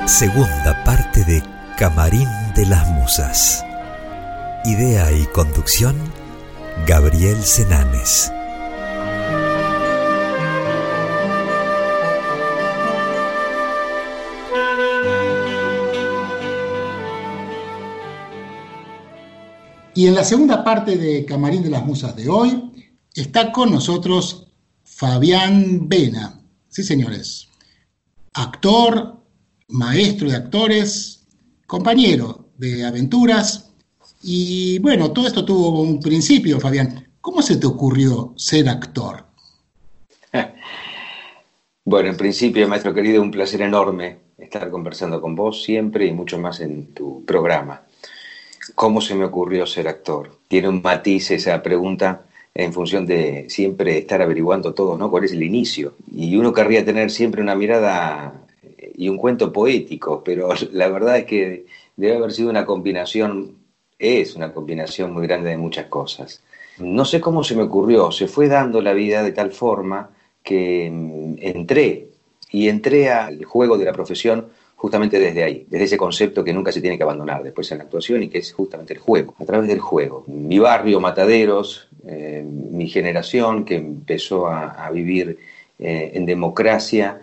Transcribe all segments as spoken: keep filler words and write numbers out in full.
Segunda parte de Camarín de las Musas. Idea y conducción, Gabriel Senanes. Y en la segunda parte de Camarín de las Musas de hoy está con nosotros Fabián Vena. Sí, señores. Actor, maestro de actores, compañero de aventuras. Y bueno, todo esto tuvo un principio, Fabián. ¿Cómo se te ocurrió ser actor? Bueno, en principio, maestro querido, un placer enorme estar conversando con vos siempre y mucho más en tu programa. ¿Cómo se me ocurrió ser actor? Tiene un matiz esa pregunta en función de siempre estar averiguando todo, ¿no? ¿Cuál es el inicio? Y uno querría tener siempre una mirada y un cuento poético, pero la verdad es que debe haber sido una combinación, es una combinación muy grande de muchas cosas. No sé cómo se me ocurrió, se fue dando la vida de tal forma que entré, y entré al juego de la profesión justamente desde ahí, desde ese concepto que nunca se tiene que abandonar después en la actuación y que es justamente el juego, a través del juego. Mi barrio, Mataderos, eh, mi generación que empezó a, a vivir eh, en democracia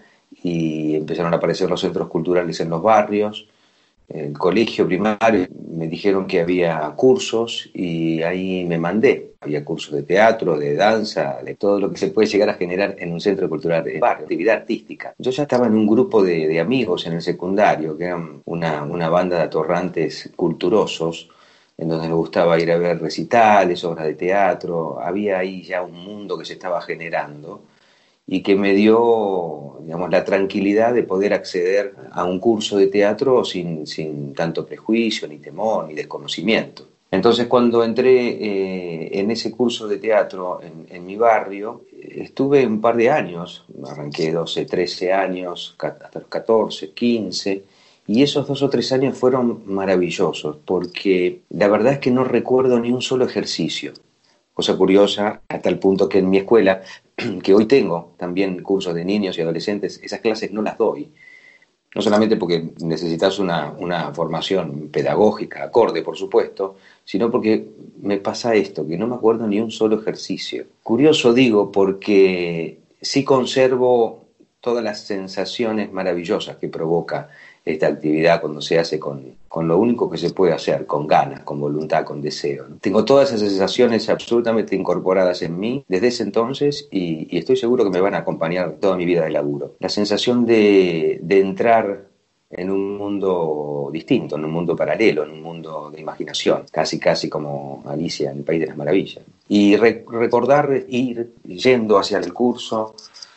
y empezaron a aparecer los centros culturales en los barrios, el colegio primario, me dijeron que había cursos y ahí me mandé. Había cursos de teatro, de danza, de todo lo que se puede llegar a generar en un centro cultural de barrio, actividad artística. Yo ya estaba en un grupo de, de amigos en el secundario, que eran una, una banda de atorrantes culturosos, en donde nos gustaba ir a ver recitales, obras de teatro. Había ahí ya un mundo que se estaba generando y que me dio, digamos, la tranquilidad de poder acceder a un curso de teatro sin, sin tanto prejuicio, ni temor, ni desconocimiento. Entonces, cuando entré eh, en ese curso de teatro en, en mi barrio, estuve un par de años, arranqué doce, trece años, hasta los catorce, quince, y esos dos o tres años fueron maravillosos, porque la verdad es que no recuerdo ni un solo ejercicio. Cosa curiosa, hasta el punto que en mi escuela, que hoy tengo también cursos de niños y adolescentes, esas clases no las doy. No solamente porque necesitas una, una formación pedagógica, acorde, por supuesto, sino porque me pasa esto, que no me acuerdo ni un solo ejercicio. Curioso digo, porque sí conservo todas las sensaciones maravillosas que provoca esta actividad cuando se hace con, con lo único que se puede hacer, con ganas, con voluntad, con deseo, ¿no? Tengo todas esas sensaciones absolutamente incorporadas en mí desde ese entonces y, y estoy seguro que me van a acompañar toda mi vida de laburo. La sensación de, de entrar en un mundo distinto, en un mundo paralelo, en un mundo de imaginación, casi casi como Alicia en el País de las Maravillas. Y re- recordar ir yendo hacia el curso,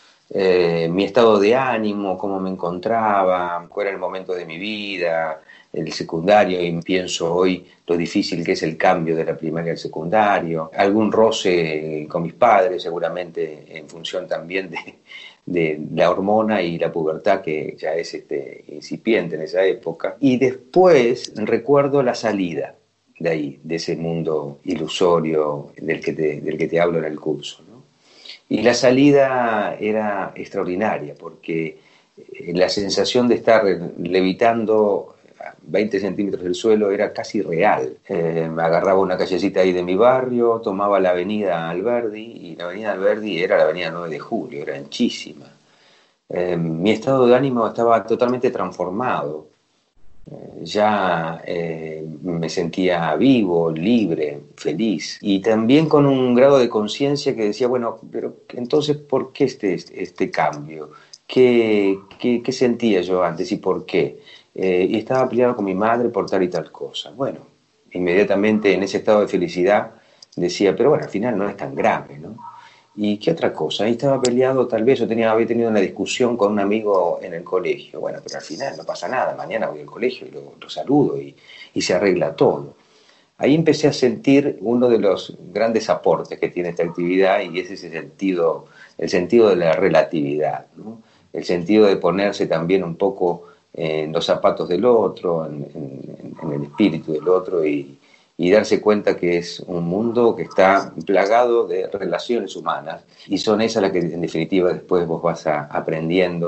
Eh, mi estado de ánimo, cómo me encontraba, cuál era el momento de mi vida, el secundario, y pienso hoy lo difícil que es el cambio de la primaria al secundario, algún roce con mis padres, seguramente en función también de, de la hormona y la pubertad que ya es este, incipiente en esa época. Y después recuerdo la salida de ahí, de ese mundo ilusorio del que te, del que te hablo en el curso, ¿no? Y la salida era extraordinaria porque la sensación de estar levitando a veinte centímetros del suelo era casi real. Eh, me agarraba una callecita ahí de mi barrio, tomaba la avenida Alberdi, y la avenida Alberdi era la avenida nueve de julio, era anchísima. Eh, mi estado de ánimo estaba totalmente transformado. Ya eh, me sentía vivo, libre, feliz y también con un grado de conciencia que decía, bueno, pero entonces, ¿por qué este, este cambio? ¿Qué, qué, qué sentía yo antes y por qué? Eh, y estaba peleado con mi madre por tal y tal cosa. Bueno, inmediatamente en ese estado de felicidad decía, pero bueno, al final no es tan grave, ¿no? ¿Y qué otra cosa? Ahí estaba peleado, tal vez yo tenía, había tenido una discusión con un amigo en el colegio. Bueno, pero al final no pasa nada, mañana voy al colegio y lo, lo saludo y, y se arregla todo. Ahí empecé a sentir uno de los grandes aportes que tiene esta actividad y es ese sentido, el sentido de la relatividad, ¿no? El sentido de ponerse también un poco en los zapatos del otro, en, en, en el espíritu del otro y y darse cuenta que es un mundo que está plagado de relaciones humanas y son esas las que en definitiva después vos vas a, aprendiendo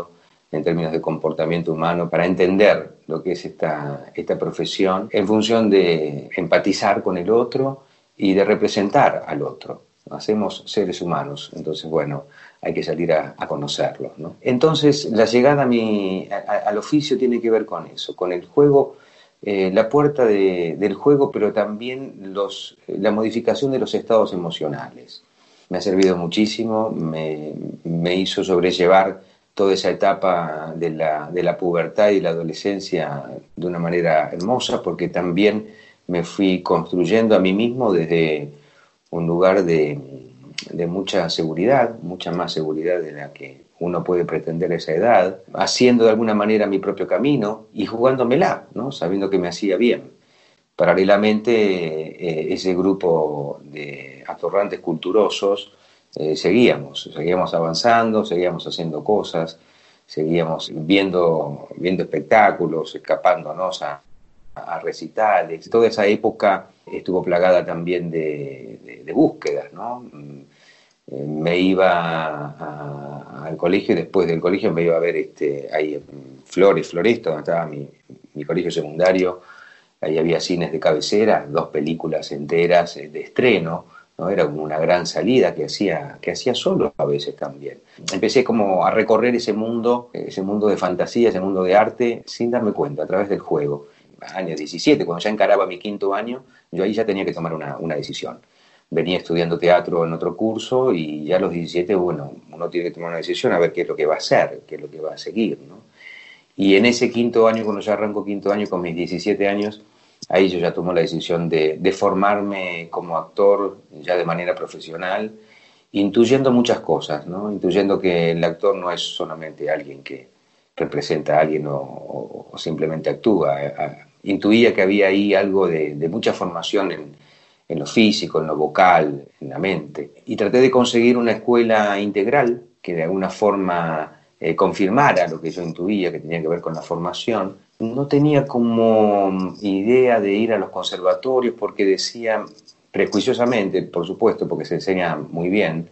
en términos de comportamiento humano, para entender lo que es esta, esta profesión, en función de empatizar con el otro y de representar al otro. Hacemos seres humanos, entonces, bueno, hay que salir a, a conocerlos, ¿no? Entonces, la llegada a mi, a, al oficio tiene que ver con eso, con el juego, eh, la puerta de, del juego, pero también los, la modificación de los estados emocionales. Me ha servido muchísimo, me, me hizo sobrellevar toda esa etapa de la, de la pubertad y la adolescencia de una manera hermosa, porque también me fui construyendo a mí mismo desde un lugar de, de mucha seguridad, mucha más seguridad de la que uno puede pretender a esa edad, haciendo de alguna manera mi propio camino y jugándomela, ¿no? Sabiendo que me hacía bien. Paralelamente, eh, ese grupo de atorrantes culturosos eh, seguíamos, seguíamos avanzando, seguíamos haciendo cosas, seguíamos viendo, viendo espectáculos, escapándonos a, a recitales. Toda esa época estuvo plagada también de, de, de búsquedas, ¿no? Me iba a, a, al colegio y después del colegio me iba a ver este, ahí en Flores, Floresta, donde estaba mi, mi colegio secundario. Ahí había cines de cabecera, dos películas enteras de estreno, ¿no? Era como una gran salida que hacía, que hacía solo a veces también. Empecé como a recorrer ese mundo, ese mundo de fantasía, ese mundo de arte, sin darme cuenta, a través del juego. Año diecisiete, cuando ya encaraba mi quinto año, yo ahí ya tenía que tomar una, una decisión. Venía estudiando teatro en otro curso y ya a los diecisiete, bueno, uno tiene que tomar una decisión a ver qué es lo que va a hacer, qué es lo que va a seguir, ¿no? Y en ese quinto año, cuando ya arranco quinto año, con mis diecisiete años, ahí yo ya tomo la decisión de, de formarme como actor ya de manera profesional, intuyendo muchas cosas, ¿no? Intuyendo que el actor no es solamente alguien que representa a alguien o, o, o simplemente actúa. Intuía que había ahí algo de, de mucha formación en, en lo físico, en lo vocal, en la mente. Y traté de conseguir una escuela integral que de alguna forma eh, confirmara lo que yo intuía, que tenía que ver con la formación. No tenía como idea de ir a los conservatorios porque decía, prejuiciosamente, por supuesto, porque se enseña muy bien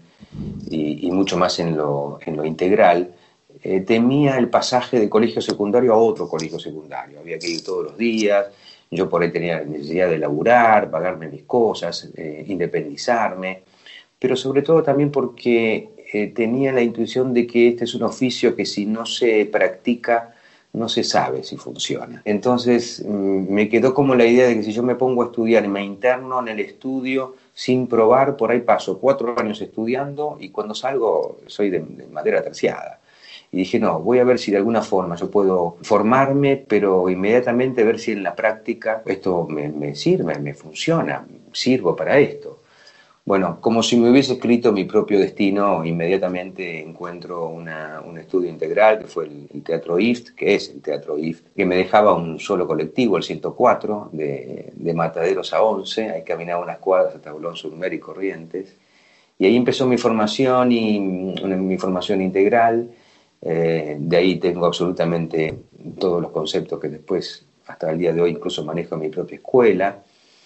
y, y mucho más en lo, en lo integral, eh, temía el pasaje de colegio secundario a otro colegio secundario. Había que ir todos los días, yo por ahí tenía necesidad de laburar, pagarme mis cosas, eh, independizarme, pero sobre todo también porque eh, tenía la intuición de que este es un oficio que si no se practica, no se sabe si funciona. Entonces me quedó como la idea de que si yo me pongo a estudiar y me interno en el estudio sin probar, por ahí paso cuatro años estudiando y cuando salgo soy de, de madera terciada. Y dije, no, voy a ver si de alguna forma yo puedo formarme, pero inmediatamente ver si en la práctica esto me, me sirve, me funciona, sirvo para esto. Bueno, como si me hubiese escrito mi propio destino, inmediatamente encuentro una, un estudio integral que fue el, el Teatro I F T, que es el Teatro I F T, que me dejaba un solo colectivo, el ciento cuatro, de, de Mataderos a Once, ahí caminaba unas cuadras hasta Bolón Surmer y Corrientes, y ahí empezó mi formación, y mi formación integral. Eh, de ahí tengo absolutamente todos los conceptos que después, hasta el día de hoy, incluso manejo en mi propia escuela.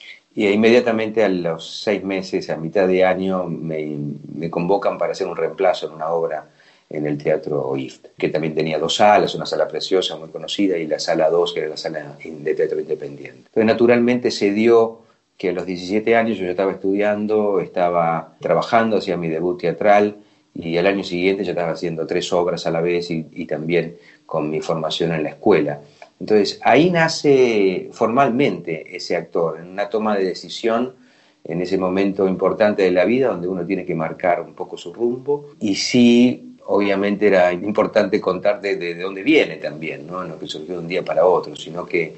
Y inmediatamente a los seis meses, a mitad de año, me, me convocan para hacer un reemplazo en una obra en el Teatro I F T, que también tenía dos salas, una sala preciosa, muy conocida, y la sala dos, que era la sala de teatro independiente. Entonces, naturalmente se dio que a los diecisiete años yo ya estaba estudiando, estaba trabajando, hacía mi debut teatral, y al año siguiente ya estaba haciendo tres obras a la vez y, y también con mi formación en la escuela. Entonces, ahí nace formalmente ese actor, en una toma de decisión, en ese momento importante de la vida, donde uno tiene que marcar un poco su rumbo. Y sí, obviamente era importante contar de, de, de dónde viene también, ¿no? No que surgió de un día para otro, sino que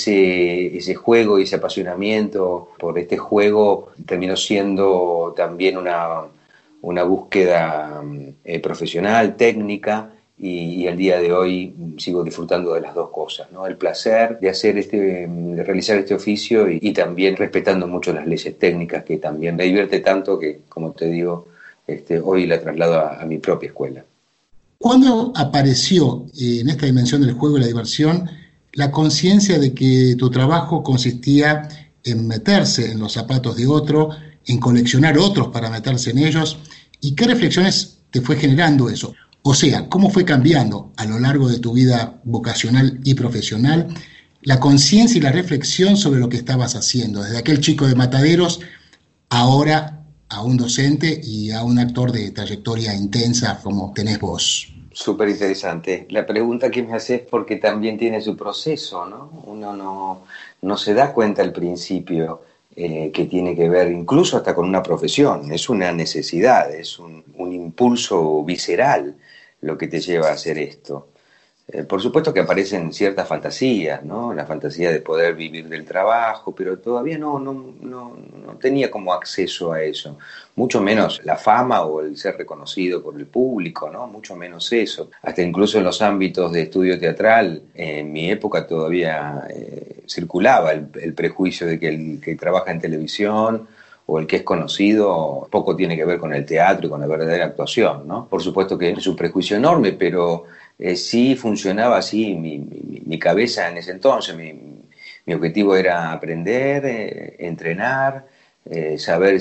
ese, ese juego y ese apasionamiento por este juego terminó siendo también una, una búsqueda eh, profesional, técnica. Y, y al día de hoy sigo disfrutando de las dos cosas, ¿no? El placer de hacer este, de realizar este oficio y, y también respetando mucho las leyes técnicas, que también me divierte tanto que, como te digo, este, hoy la traslado a, a mi propia escuela. ¿Cuándo apareció eh, en esta dimensión del juego y la diversión la conciencia de que tu trabajo consistía en meterse en los zapatos de otro, en coleccionar otros para meterse en ellos? ¿Y qué reflexiones te fue generando eso? O sea, cómo fue cambiando a lo largo de tu vida vocacional y profesional la conciencia y la reflexión sobre lo que estabas haciendo, desde aquel chico de Mataderos, ahora a un docente y a un actor de trayectoria intensa como tenés vos. Súper interesante. La pregunta que me haces porque también tiene su proceso, ¿no? Uno no, no se da cuenta al principio eh, que tiene que ver incluso hasta con una profesión. Es una necesidad, es un, un impulso visceral lo que te lleva a hacer esto. Eh, por supuesto que aparecen ciertas fantasías, ¿no? La fantasía de poder vivir del trabajo, pero todavía no, no, no, no tenía como acceso a eso. Mucho menos la fama o el ser reconocido por el público, ¿no? Mucho menos eso. Hasta incluso en los ámbitos de estudio teatral, en mi época todavía eh, circulaba el, el prejuicio de que el que trabaja en televisión o el que es conocido poco tiene que ver con el teatro y con la verdadera actuación, ¿no? Por supuesto que es un prejuicio enorme, pero eh, sí funcionaba así mi, mi, mi cabeza en ese entonces. Mi, mi objetivo era aprender, eh, entrenar, eh, saber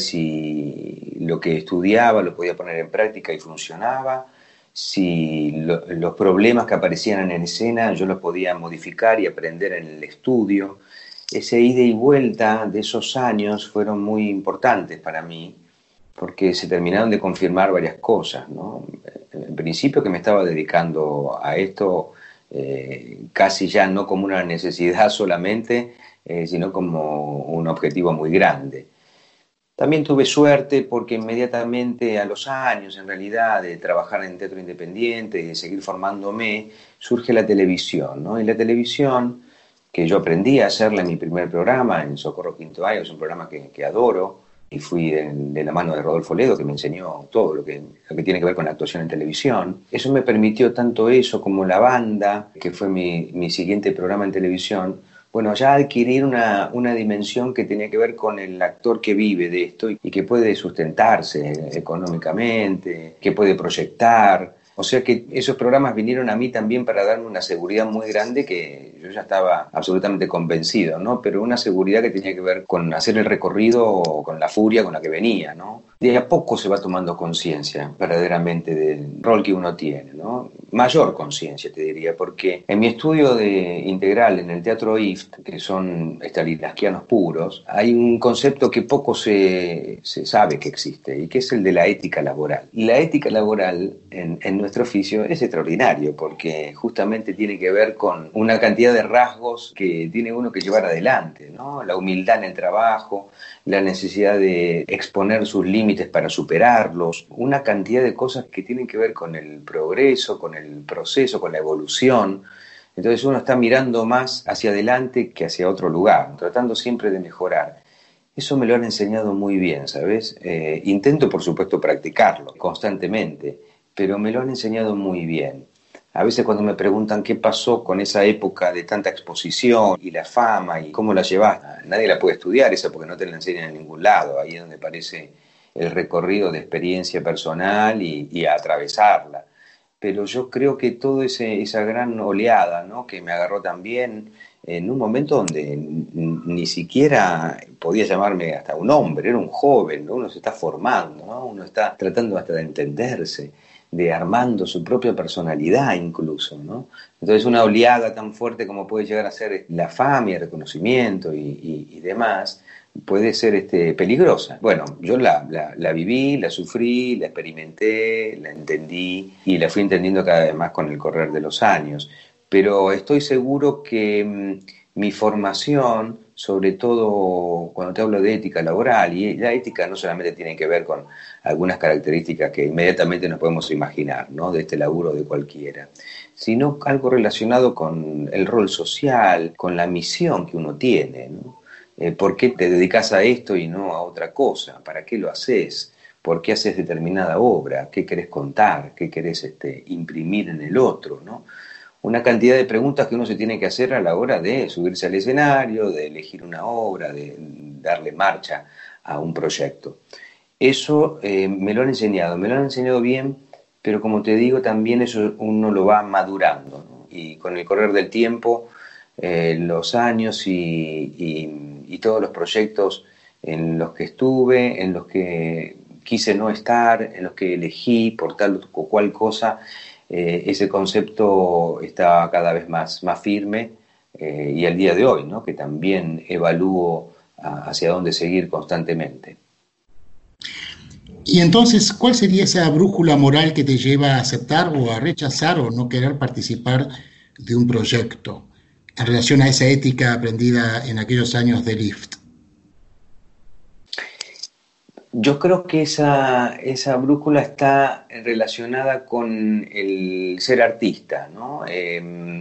si lo que estudiaba lo podía poner en práctica y funcionaba, si lo, los problemas que aparecían en escena yo los podía modificar y aprender en el estudio. Ese ida y vuelta de esos años fueron muy importantes para mí porque se terminaron de confirmar varias cosas, ¿no? En principio que me estaba dedicando a esto eh, casi ya no como una necesidad solamente, eh, sino como un objetivo muy grande. También tuve suerte porque inmediatamente a los años, en realidad, de trabajar en teatro independiente y de seguir formándome, surge la televisión, ¿no? Y la televisión, que yo aprendí a hacerla en mi primer programa, en Socorro Quinto Año, es un programa que, que adoro, y fui de, de la mano de Rodolfo Ledo, que me enseñó todo lo que, lo que tiene que ver con la actuación en televisión. Eso me permitió tanto eso como La Banda, que fue mi, mi siguiente programa en televisión, bueno, ya adquirir una, una dimensión que tenía que ver con el actor que vive de esto y, y que puede sustentarse económicamente, que puede proyectar. O sea que esos programas vinieron a mí también para darme una seguridad muy grande que yo ya estaba absolutamente convencido, ¿no? Pero una seguridad que tenía que ver con hacer el recorrido con la furia con la que venía, ¿no? De a poco se va tomando conciencia verdaderamente del rol que uno tiene, ¿no? Mayor conciencia, te diría, porque en mi estudio de integral en el Teatro I F T, que son stanislavskianos puros, hay un concepto que poco se, se sabe que existe y que es el de la ética laboral. Y la ética laboral en, en nuestro oficio es extraordinario porque justamente tiene que ver con una cantidad de rasgos que tiene uno que llevar adelante, ¿no? La humildad en el trabajo, la necesidad de exponer sus límites para superarlos, una cantidad de cosas que tienen que ver con el progreso, con el proceso, con la evolución. Entonces uno está mirando más hacia adelante que hacia otro lugar, tratando siempre de mejorar. Eso me lo han enseñado muy bien, ¿sabes? Eh, intento, por supuesto, practicarlo constantemente, pero me lo han enseñado muy bien. A veces cuando me preguntan qué pasó con esa época de tanta exposición y la fama y cómo la llevas, nadie la puede estudiar esa porque no te la enseñan en ningún lado. Ahí es donde aparece el recorrido de experiencia personal y, y a atravesarla. Pero yo creo que toda esa gran oleada, ¿no? Que me agarró también en un momento donde ni siquiera podía llamarme hasta un hombre, era un joven, ¿no? Uno se está formando, ¿no? Uno está tratando hasta de entenderse, de armando su propia personalidad incluso, ¿no? Entonces una oleada tan fuerte como puede llegar a ser la fama y el reconocimiento y, y, y demás, puede ser este, peligrosa. Bueno, yo la, la, la viví, la sufrí, la experimenté, la entendí y la fui entendiendo cada vez más con el correr de los años. Pero estoy seguro que mmm, mi formación, sobre todo cuando te hablo de ética laboral, y la ética no solamente tiene que ver con algunas características que inmediatamente nos podemos imaginar, ¿no? De este laburo de cualquiera, sino algo relacionado con el rol social, con la misión que uno tiene, ¿no? Eh, ¿Por qué te dedicas a esto y no a otra cosa? ¿Para qué lo haces? ¿Por qué haces determinada obra? ¿Qué querés contar? ¿Qué querés este, imprimir en el otro, ¿no? Una cantidad de preguntas que uno se tiene que hacer a la hora de subirse al escenario, de elegir una obra, de darle marcha a un proyecto. Eso eh, me lo han enseñado, me lo han enseñado bien, pero como te digo, también eso uno lo va madurando, ¿no? Y con el correr del tiempo, eh, los años y, y, y todos los proyectos en los que estuve, en los que quise no estar, en los que elegí por tal o cual cosa, eh, ese concepto está cada vez más, más firme eh, y al día de hoy, ¿no? Que también evalúo a, hacia dónde seguir constantemente. Y entonces, ¿cuál sería esa brújula moral que te lleva a aceptar o a rechazar o no querer participar de un proyecto en relación a esa ética aprendida en aquellos años de Lift? Yo creo que esa, esa brújula está relacionada con el ser artista, ¿no? Eh,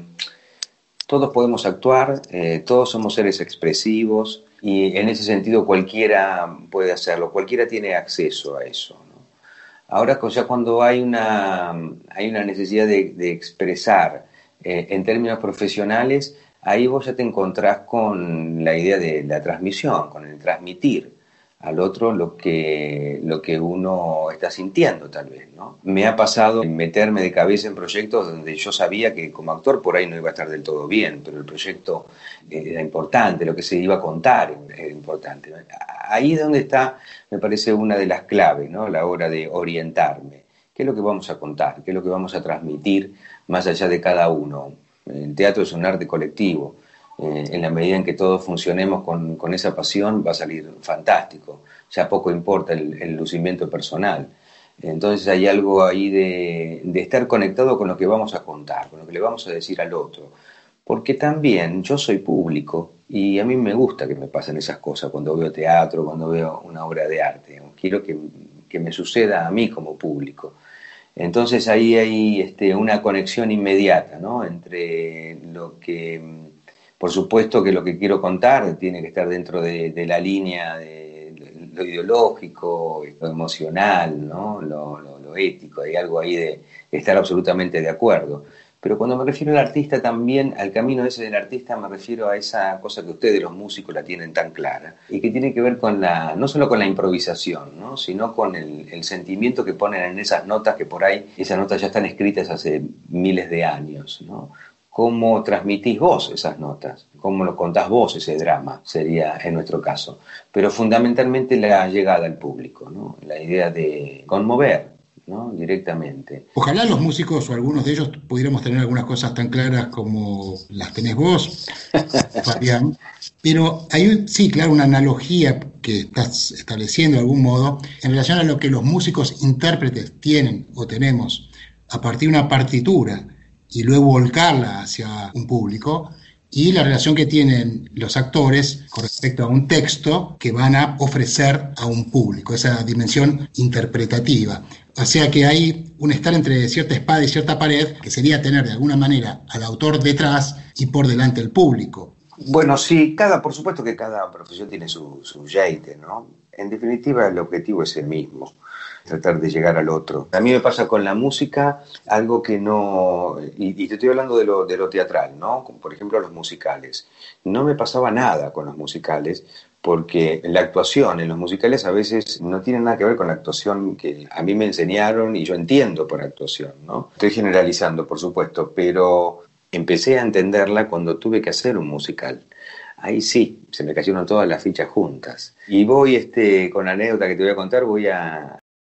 todos podemos actuar, eh, todos somos seres expresivos y en ese sentido cualquiera puede hacerlo, cualquiera tiene acceso a eso, ¿no? Ahora ya cuando hay una, hay una necesidad de, de expresar eh, en términos profesionales, ahí vos ya te encontrás con la idea de la transmisión, con el transmitir al otro lo que, lo que uno está sintiendo tal vez, ¿no? Me ha pasado meterme de cabeza en proyectos donde yo sabía que como actor por ahí no iba a estar del todo bien, pero el proyecto era importante, lo que se iba a contar era importante. Ahí es donde está, me parece, una de las claves, ¿no? A la hora de orientarme. ¿Qué es lo que vamos a contar? ¿Qué es lo que vamos a transmitir más allá de cada uno? El teatro es un arte colectivo. Eh, en la medida en que todos funcionemos con, con esa pasión va a salir fantástico, ya poco importa el, el lucimiento personal. Entonces hay algo ahí de, de estar conectado con lo que vamos a contar, con lo que le vamos a decir al otro, porque también yo soy público y a mí me gusta que me pasen esas cosas cuando veo teatro, cuando veo una obra de arte, quiero que, que me suceda a mí como público. Entonces ahí hay este, una conexión inmediata, ¿no? Entre lo que... Por supuesto que lo que quiero contar tiene que estar dentro de, de la línea de, de lo ideológico, lo emocional, ¿no? lo, lo, lo ético, hay algo ahí de, de estar absolutamente de acuerdo. Pero cuando me refiero al artista también, al camino ese del artista, me refiero a esa cosa que ustedes los músicos la tienen tan clara y que tiene que ver con la, no solo con la improvisación, ¿no? Sino con el, el sentimiento que ponen en esas notas, que por ahí esas notas ya están escritas hace miles de años, ¿no? ¿Cómo transmitís vos esas notas? ¿Cómo lo contás vos ese drama? Sería en nuestro caso. Pero fundamentalmente la llegada al público, ¿no? La idea de conmover, ¿no? Directamente. Ojalá los músicos o algunos de ellos pudiéramos tener algunas cosas tan claras como las tenés vos, Fabián. Pero hay, sí, claro, una analogía que estás estableciendo de algún modo en relación a lo que los músicos intérpretes tienen o tenemos a partir de una partitura y luego volcarla hacia un público, y la relación que tienen los actores con respecto a un texto que van a ofrecer a un público, esa dimensión interpretativa. O sea que hay un estar entre cierta espada y cierta pared, que sería tener de alguna manera al autor detrás y por delante el público. Bueno, sí, cada, por supuesto que cada profesión tiene su, su jeite, ¿no? En definitiva, el objetivo es el mismo, tratar de llegar al otro. A mí me pasa con la música algo que no... Y, y te estoy hablando de lo, de lo teatral, ¿no? Como por ejemplo los musicales. No me pasaba nada con los musicales porque la actuación en los musicales a veces no tiene nada que ver con la actuación que a mí me enseñaron y yo entiendo por actuación, ¿no? Estoy generalizando, por supuesto, pero empecé a entenderla cuando tuve que hacer un musical. Ahí sí, se me cayeron todas las fichas juntas. Y voy, este, con la anécdota que te voy a contar, voy a...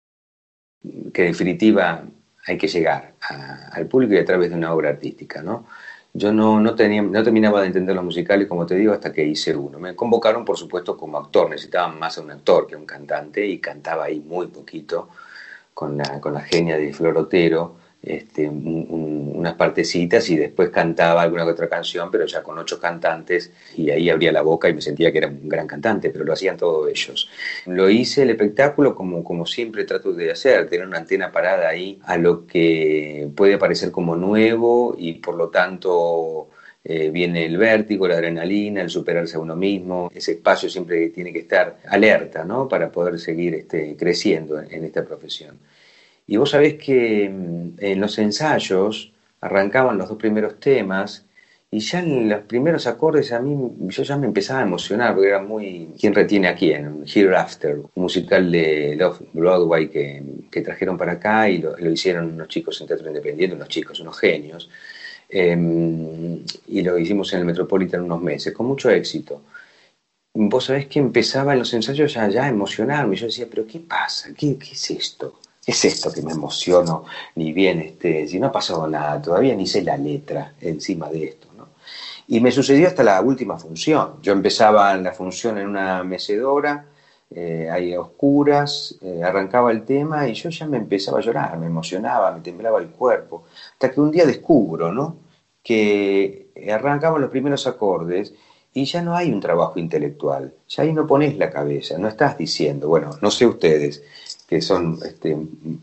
que en definitiva hay que llegar a, al público y a través de una obra artística, ¿no? Yo no, no, tenía, no terminaba de entender los musicales, como te digo, hasta que hice uno. Me convocaron, por supuesto, como actor. Necesitaban más a un actor que a un cantante y cantaba ahí muy poquito con la, con la genia de Flor Otero. Este, un, un, unas partecitas y después cantaba alguna que otra canción, pero ya con ocho cantantes, y ahí abría la boca y me sentía que era un gran cantante, pero lo hacían todos ellos. Lo hice el espectáculo como, como siempre trato de hacer, tener una antena parada ahí a lo que puede parecer como nuevo y por lo tanto eh, viene el vértigo, la adrenalina, el superarse a uno mismo. Ese espacio siempre tiene que estar alerta, ¿no? Para poder seguir este, creciendo en, en esta profesión. Y vos sabés que en los ensayos arrancaban los dos primeros temas y ya en los primeros acordes a mí yo ya me empezaba a emocionar porque era muy... ¿Quién retiene a quién? Hereafter, un musical de Love Broadway que, que trajeron para acá y lo, lo hicieron unos chicos en Teatro Independiente, unos chicos, unos genios, eh, y lo hicimos en el Metropolitan unos meses, con mucho éxito. Vos sabés que empezaba en los ensayos ya, ya a emocionarme, yo decía, pero ¿qué pasa? ¿Qué, qué es esto? es esto que me emociono, ni bien, este, si no ha pasado nada, todavía ni sé la letra encima de esto, ¿no? Y me sucedió hasta la última función. Yo empezaba la función en una mecedora, eh, ahí a oscuras, eh, arrancaba el tema y yo ya me empezaba a llorar, me emocionaba, me temblaba el cuerpo, hasta que un día descubro, ¿no?, que arrancaban los primeros acordes y ya no hay un trabajo intelectual, ya ahí no pones la cabeza, no estás diciendo, bueno, no sé ustedes, que son este,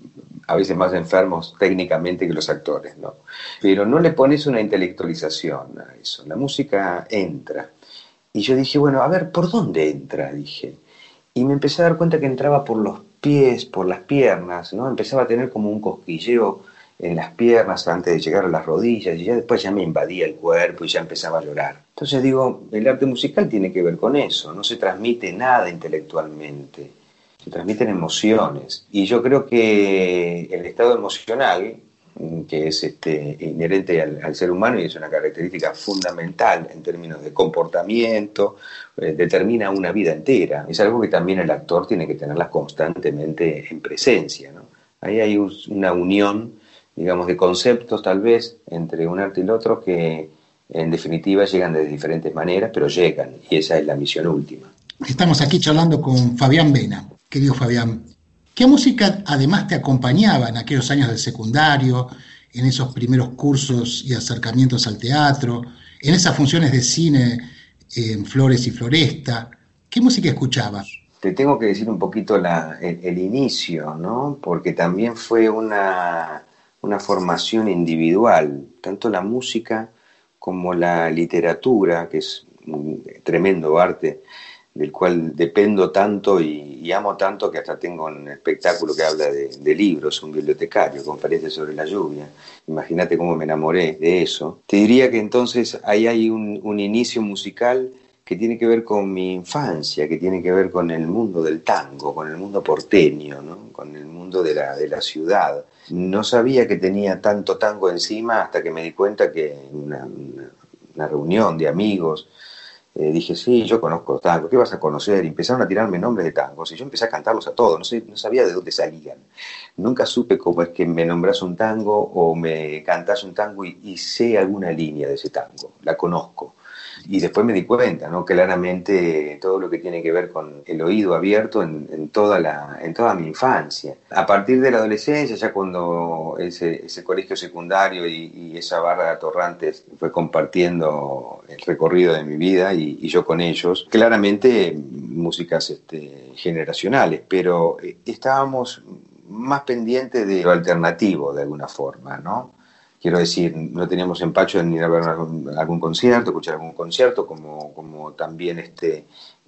a veces más enfermos técnicamente que los actores, ¿no? Pero no le pones una intelectualización a eso, la música entra. Y yo dije, bueno, a ver, ¿por dónde entra? Dije. Y me empecé a dar cuenta que entraba por los pies, por las piernas, ¿no? Empezaba a tener como un cosquilleo en las piernas antes de llegar a las rodillas, y ya después ya me invadía el cuerpo y ya empezaba a llorar. Entonces digo, el arte musical tiene que ver con eso, no se transmite nada intelectualmente, se transmiten emociones. Y yo creo que el estado emocional, que es este, inherente al, al ser humano y es una característica fundamental en términos de comportamiento, eh, determina una vida entera. Es algo que también el actor tiene que tenerlas constantemente en presencia, ¿no? Ahí hay una unión, digamos, de conceptos tal vez entre un arte y el otro que en definitiva llegan de diferentes maneras, pero llegan, y esa es la misión última. Estamos aquí charlando con Fabián Vena. Querido Fabián, ¿qué música además te acompañaba en aquellos años del secundario, en esos primeros cursos y acercamientos al teatro, en esas funciones de cine en Flores y Floresta? ¿Qué música escuchabas? Te tengo que decir un poquito la, el, el inicio, ¿no? Porque también fue una, una formación individual, tanto la música como la literatura, que es un tremendo arte, del cual dependo tanto y, y amo tanto que hasta tengo un espectáculo que habla de, de libros, un bibliotecario, conferencias sobre la lluvia. Imagínate cómo me enamoré de eso. Te diría que entonces ahí hay un, un inicio musical que tiene que ver con mi infancia, que tiene que ver con el mundo del tango, con el mundo porteño, ¿no? Con el mundo de la, de la ciudad. No sabía que tenía tanto tango encima hasta que me di cuenta que una, una, una reunión de amigos, Eh, dije, sí, yo conozco tango, ¿qué vas a conocer? Y empezaron a tirarme nombres de tangos y yo empecé a cantarlos a todos, no, sé, no sabía de dónde salían. Nunca supe cómo es que me nombras un tango o me cantás un tango y, y sé alguna línea de ese tango, la conozco. Y después me di cuenta, ¿no?, claramente todo lo que tiene que ver con el oído abierto en, en, toda, la, en toda mi infancia. A partir de la adolescencia, ya cuando ese, ese colegio secundario y, y esa barra de atorrantes fue compartiendo el recorrido de mi vida y, y yo con ellos, claramente músicas este, generacionales, pero estábamos más pendientes de lo alternativo de alguna forma, ¿no? Quiero decir, no teníamos empacho en ir a ver algún, algún concierto, escuchar algún concierto, como, como también este,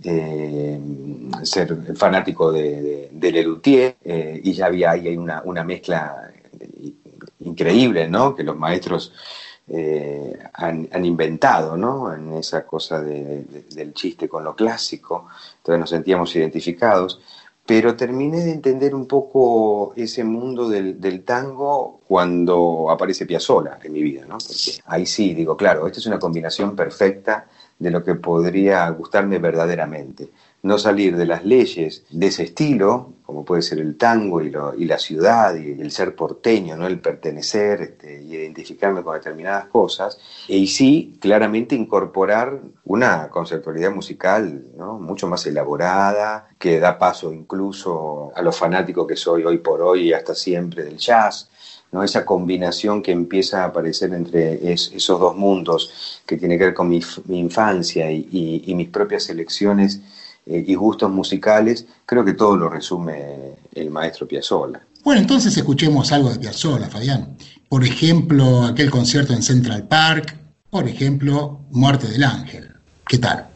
eh, ser fanático de, de, de Lelutier, eh, y ya había ahí una, una mezcla increíble, ¿no?, que los maestros eh, han, han inventado, ¿no?, en esa cosa de, de, del chiste con lo clásico. Entonces nos sentíamos identificados. Pero terminé de entender un poco ese mundo del, del tango cuando aparece Piazzolla en mi vida, ¿no? Porque ahí sí, digo, claro, esta es una combinación perfecta de lo que podría gustarme verdaderamente. No salir de las leyes de ese estilo, como puede ser el tango y, lo, y la ciudad y el ser porteño, ¿no?, el pertenecer este, y identificarme con determinadas cosas, y sí, claramente incorporar una conceptualidad musical, ¿no?, mucho más elaborada, que da paso incluso a los fanáticos que soy hoy por hoy y hasta siempre del jazz, ¿no? Esa combinación que empieza a aparecer entre es, esos dos mundos, que tiene que ver con mi, mi infancia y, y, y mis propias elecciones eh, y gustos musicales, creo que todo lo resume el maestro Piazzolla. Bueno, entonces escuchemos algo de Piazzolla, Fabián. Por ejemplo, aquel concierto en Central Park, por ejemplo, Muerte del Ángel. ¿Qué tal?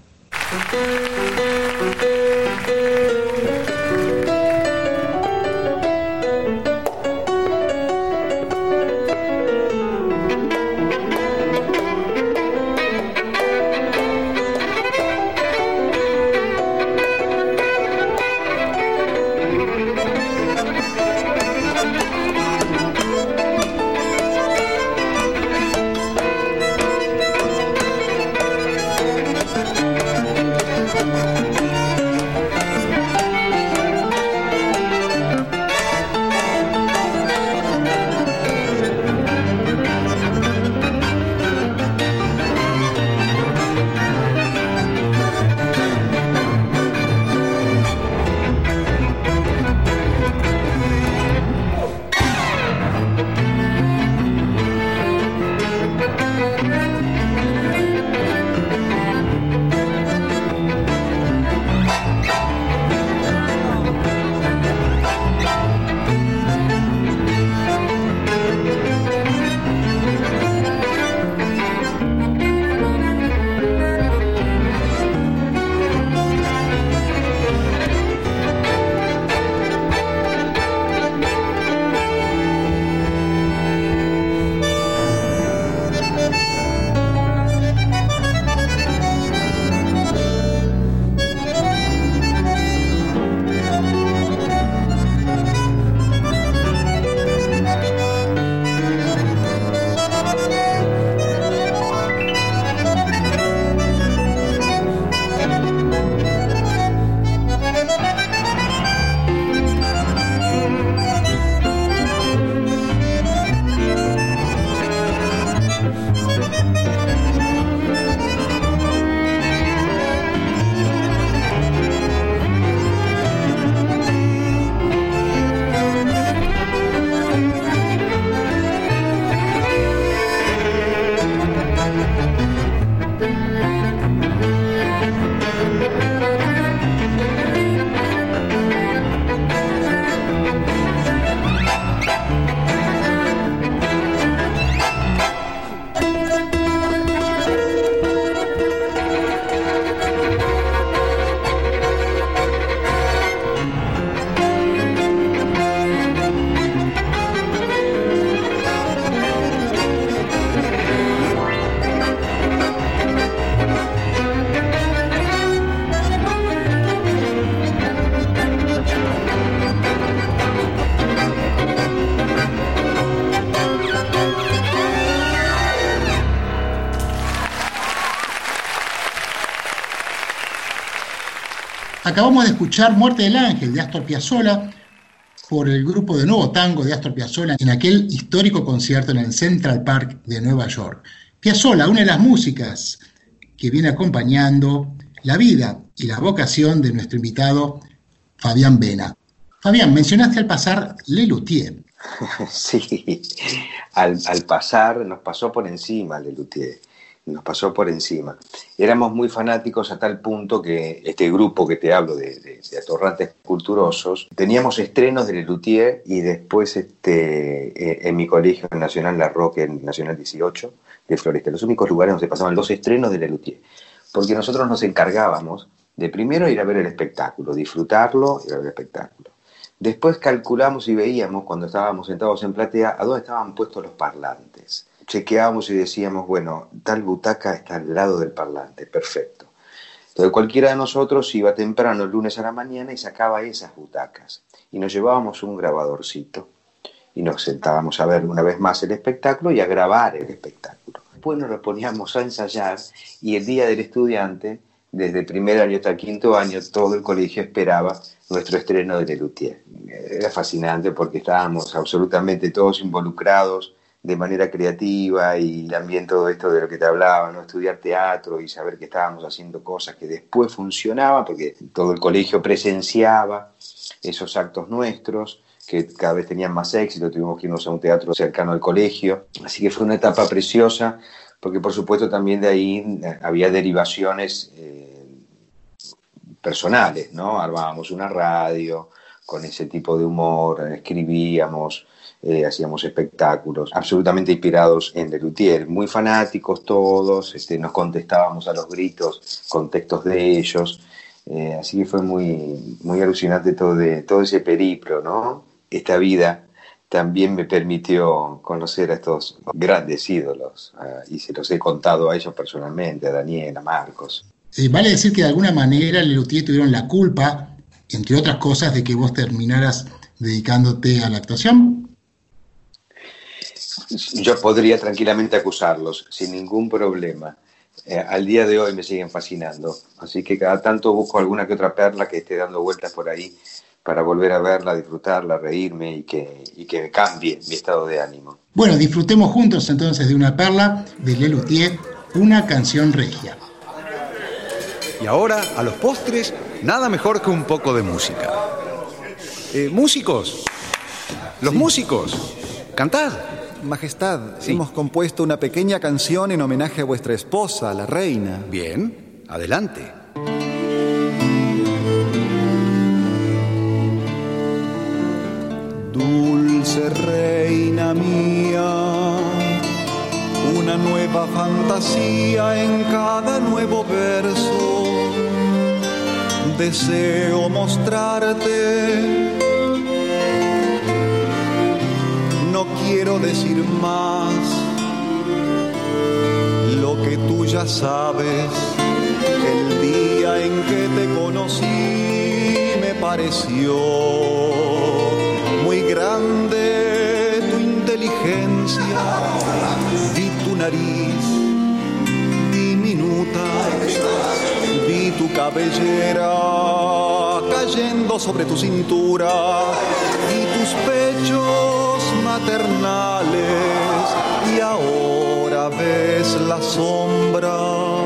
Acabamos de escuchar Muerte del Ángel de Astor Piazzolla por el grupo de Nuevo Tango de Astor Piazzolla en aquel histórico concierto en el Central Park de Nueva York. Piazzolla, una de las músicas que viene acompañando la vida y la vocación de nuestro invitado Fabián Bena. Fabián, mencionaste al pasar Lelutier. Sí, al, al pasar nos pasó por encima Lelutier, nos pasó por encima. Éramos muy fanáticos a tal punto que este grupo que te hablo de, de, de atorrantes culturosos, teníamos estrenos de Lelutier y después este, en mi colegio nacional, La Roque, en Nacional dieciocho, de Floresta, los únicos lugares donde se pasaban los estrenos de Lelutier, porque nosotros nos encargábamos de primero ir a ver el espectáculo, disfrutarlo y ver el espectáculo. Después calculamos y veíamos, cuando estábamos sentados en platea, a dónde estaban puestos los parlantes. Chequeábamos y decíamos, bueno, tal butaca está al lado del parlante, perfecto. Entonces cualquiera de nosotros iba temprano el lunes a la mañana y sacaba esas butacas. Y nos llevábamos un grabadorcito y nos sentábamos a ver una vez más el espectáculo y a grabar el espectáculo. Después nos lo poníamos a ensayar y el día del estudiante, desde el primer año hasta el quinto año, todo el colegio esperaba nuestro estreno de Lelutier. Era fascinante porque estábamos absolutamente todos involucrados de manera creativa y también todo esto de lo que te hablaba, ¿no? Estudiar teatro y saber que estábamos haciendo cosas que después funcionaban porque todo el colegio presenciaba esos actos nuestros que cada vez tenían más éxito, tuvimos que irnos a un teatro cercano al colegio, así que fue una etapa preciosa porque por supuesto también de ahí había derivaciones eh, personales, ¿no? Armábamos una radio con ese tipo de humor, escribíamos, eh, hacíamos espectáculos, absolutamente inspirados en Lelutier, muy fanáticos todos, este, nos contestábamos a los gritos con textos de ellos, eh, así que fue muy, muy alucinante todo, de, todo ese periplo, ¿no? Esta vida también me permitió conocer a estos grandes ídolos uh, y se los he contado a ellos personalmente, a Daniel, a Marcos. Eh, vale decir que de alguna manera Lelutier tuvieron la culpa, entre otras cosas, de que vos terminaras dedicándote a la actuación. Yo podría tranquilamente acusarlos, sin ningún problema. Eh, al día de hoy me siguen fascinando, así que cada tanto busco alguna que otra perla que esté dando vueltas por ahí para volver a verla, disfrutarla, reírme y que, y que me cambie mi estado de ánimo. Bueno, disfrutemos juntos entonces de una perla de Lelutier, una canción regia. Y ahora, a los postres, nada mejor que un poco de música. Eh, músicos, los sí. músicos, cantad. Majestad, sí. hemos compuesto una pequeña canción en homenaje a vuestra esposa, la reina. Bien, adelante. Dulce reina mía, una nueva fantasía en cada nuevo verso. Deseo mostrarte, no quiero decir más, lo que tú ya sabes. El día en que te conocí me pareció muy grande tu inteligencia, vi tu nariz diminuta, vi tu cabellera cayendo sobre tu cintura y tus pechos maternales, y ahora ves la sombra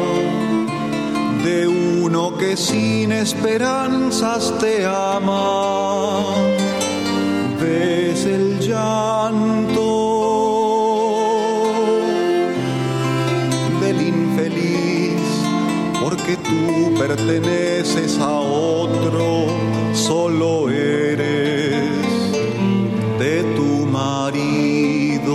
de uno que sin esperanzas te ama. Ves el llanto del infeliz porque tú perteneces a otro, solo eres de tu marido.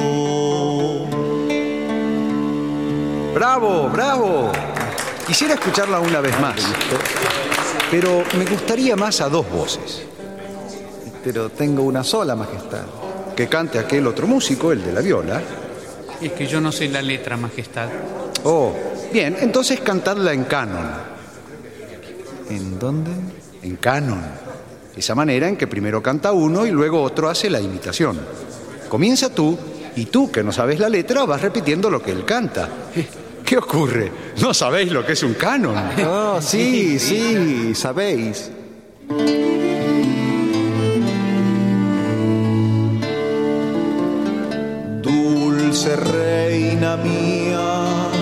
¡Bravo, bravo! Quisiera escucharla una vez más, pero me gustaría más a dos voces. Pero tengo una sola, majestad. Que cante aquel otro músico, el de la viola. Es que yo no sé la letra, majestad. Oh, bien, entonces cantadla en canon. ¿En dónde? En canon. Esa manera en que primero canta uno y luego otro hace la imitación. Comienza tú, y tú, que no sabes la letra, vas repitiendo lo que él canta. ¿Qué ocurre? ¿No sabéis lo que es un canon? Oh, sí, sí, sabéis. Dulce reina mía,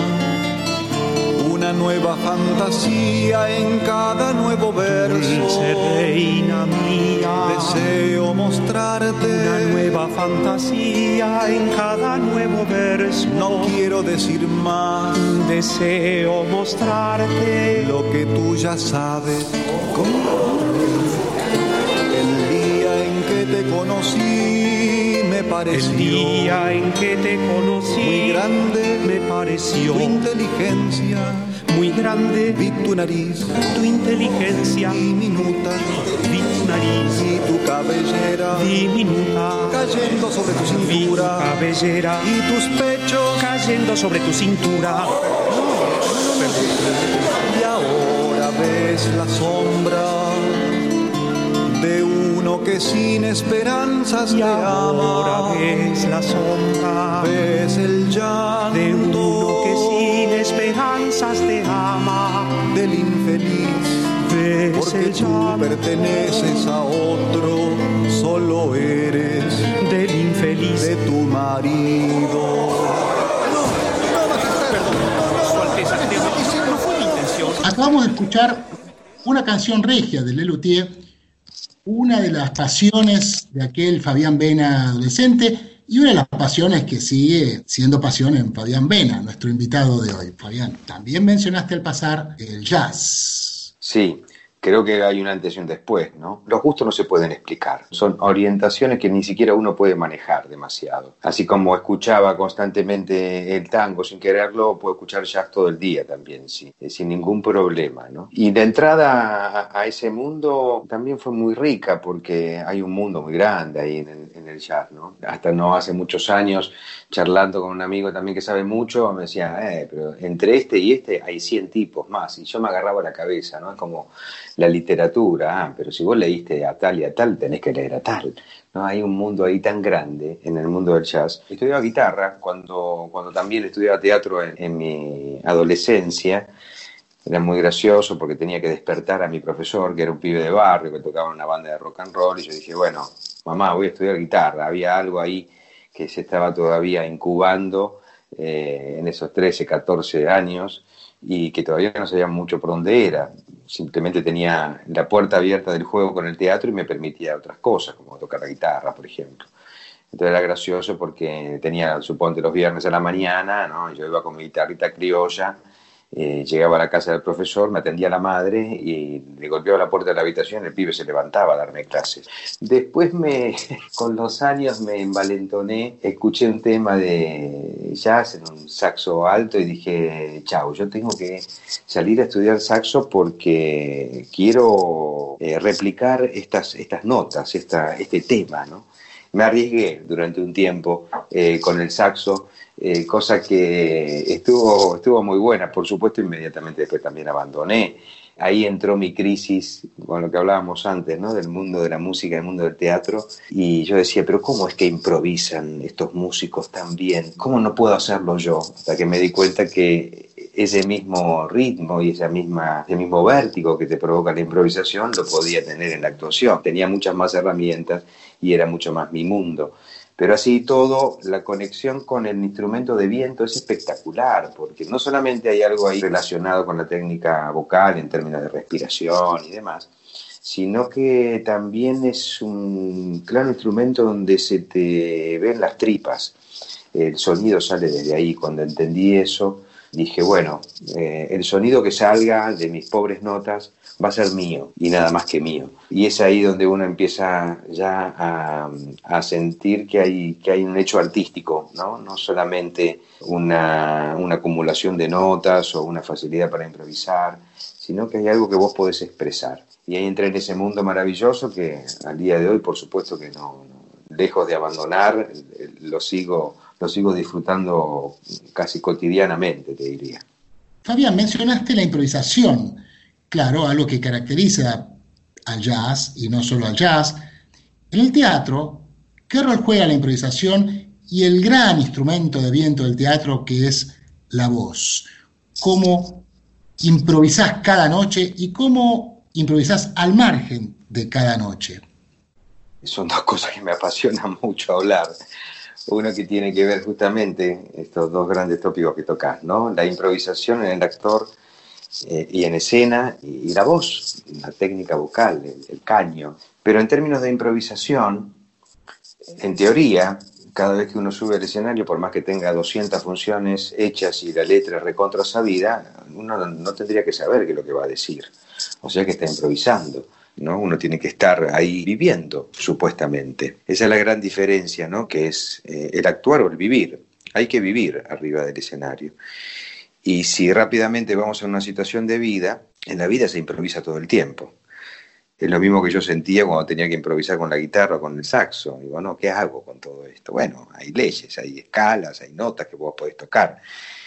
una nueva fantasía en cada nuevo verso. Dulce reina mía, deseo mostrarte una nueva fantasía en cada nuevo verso. No quiero decir más, deseo mostrarte lo que tú ya sabes. ¿Cómo? El día en que te conocí me pareció, el día en que te conocí muy grande me pareció tu inteligencia, muy grande vi tu nariz, tu inteligencia diminuta, vi tu nariz y tu cabellera diminuta cayendo sobre tu vi tu cintura, cabellera y tus pechos cayendo sobre tu cintura. Y ahora ves la sombra de uno que sin esperanzas Y te ahora ama. ves la sombra Ves el llanto de uno que sin esperanzas te ama. del infeliz, Ves porque el tú llanto perteneces a otro, solo eres del infeliz. de tu marido. Su Alteza, no fue mi intención. Acabamos de escuchar una canción regia de Lelutier, una de las pasiones de aquel Fabián Vena adolescente y una de las pasiones que sigue siendo pasión en Fabián Vena, nuestro invitado de hoy. Fabián, también mencionaste al pasar el jazz. Sí, creo que hay un antes y un después, ¿no? Los gustos no se pueden explicar, son orientaciones que ni siquiera uno puede manejar demasiado. Así como escuchaba constantemente el tango sin quererlo, puedo escuchar jazz todo el día también, sí, sin ningún problema, ¿no? Y la entrada a, a ese mundo también fue muy rica porque hay un mundo muy grande ahí en el, en el jazz, ¿no? Hasta no hace muchos años, charlando con un amigo también que sabe mucho, me decía, eh, pero entre este y este hay cien tipos más, y yo me agarraba la cabeza, ¿no? Es como la literatura, ah, pero si vos leíste a tal y a tal, tenés que leer a tal, ¿no? Hay un mundo ahí tan grande en el mundo del jazz. Estudiaba guitarra cuando, cuando también estudiaba teatro en, en mi adolescencia. Era muy gracioso porque tenía que despertar a mi profesor, que era un pibe de barrio, que tocaba en una banda de rock and roll, y yo dije, bueno, mamá, voy a estudiar guitarra. Había algo ahí que se estaba todavía incubando eh, en esos trece, catorce años, y que todavía no sabía mucho por dónde era. Simplemente tenía la puerta abierta del juego con el teatro y me permitía otras cosas, como tocar la guitarra, por ejemplo. Entonces era gracioso porque tenía, suponte, los viernes a la mañana, ¿no? Yo iba con mi guitarrita criolla, eh, llegaba a la casa del profesor, me atendía la madre y le golpeaba la puerta de la habitación y el pibe se levantaba a darme clases. Después, me, con los años, me envalentoné, escuché un tema de jazz en un saxo alto y dije, chau, yo tengo que salir a estudiar saxo porque quiero eh, replicar estas, estas notas, esta, este tema, ¿no? Me arriesgué durante un tiempo eh, con el saxo, eh, cosa que estuvo, estuvo muy buena. Por supuesto, inmediatamente después también abandoné. Ahí entró mi crisis, con lo que hablábamos antes, ¿no? Del mundo de la música, del mundo del teatro. Y yo decía, pero ¿cómo es que improvisan estos músicos tan bien? ¿Cómo no puedo hacerlo yo? Hasta que me di cuenta que ese mismo ritmo y esa misma, ese mismo vértigo que te provoca la improvisación lo podía tener en la actuación. Tenía muchas más herramientas y era mucho más mi mundo. Pero así todo, la conexión con el instrumento de viento es espectacular, porque no solamente hay algo ahí relacionado con la técnica vocal en términos de respiración y demás, sino que también es un claro instrumento donde se te ven las tripas. El sonido sale desde ahí. Cuando entendí eso, dije, bueno, eh, el sonido que salga de mis pobres notas va a ser mío y nada más que mío. Y es ahí donde uno empieza ya a, a sentir que hay, que hay un hecho artístico, ¿no? No solamente una, una acumulación de notas o una facilidad para improvisar, sino que hay algo que vos podés expresar. Y ahí entré en ese mundo maravilloso que al día de hoy, por supuesto que no, no lejos de abandonar, lo sigo, lo sigo disfrutando casi cotidianamente, te diría. Fabián, mencionaste la improvisación. Claro, algo que caracteriza al jazz, y no solo al jazz. En el teatro, ¿qué rol juega la improvisación y el gran instrumento de viento del teatro que es la voz? ¿Cómo improvisás cada noche y cómo improvisás al margen de cada noche? Son dos cosas que me apasionan mucho hablar. Uno que tiene que ver justamente estos dos grandes tópicos que tocas, ¿no? La improvisación en el actor eh, y en escena, y, y la voz, la técnica vocal, el, el caño. Pero en términos de improvisación, en teoría, cada vez que uno sube al escenario, por más que tenga doscientas funciones hechas y la letra recontra sabida, uno no, no tendría que saber qué es lo que va a decir. O sea que está improvisando, ¿no? Uno tiene que estar ahí viviendo, supuestamente. Esa es la gran diferencia, ¿no? Que es eh, el actuar o el vivir. Hay que vivir arriba del escenario. Y si rápidamente vamos a una situación de vida, en la vida se improvisa todo el tiempo. Es lo mismo que yo sentía cuando tenía que improvisar con la guitarra o con el saxo. Digo, no, ¿qué hago con todo esto? Bueno, hay leyes, hay escalas, hay notas que vos podés tocar.